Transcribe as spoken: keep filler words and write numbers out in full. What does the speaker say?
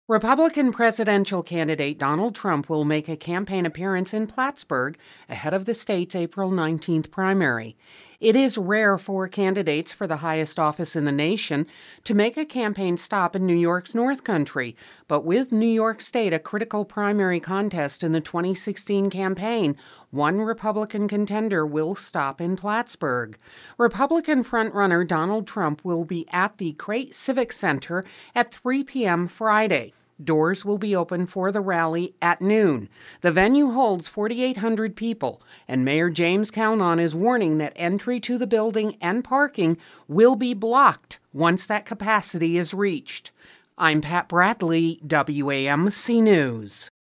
Republican presidential candidate Donald Trump will make a campaign appearance in Plattsburgh ahead of the state's April nineteenth primary. It is rare for candidates for the highest office in the nation to make a campaign stop in New York's North Country, but with New York State a critical primary contest in the twenty sixteen campaign, one Republican contender will stop in Plattsburgh. Republican frontrunner Donald Trump will be at the Crate Civic Center at three p.m. Friday. Doors will be open for the rally at noon. The venue holds forty-eight hundred people, and Mayor James Cownon is warning that entry to the building and parking will be blocked once that capacity is reached. I'm Pat Bradley, W A M C News.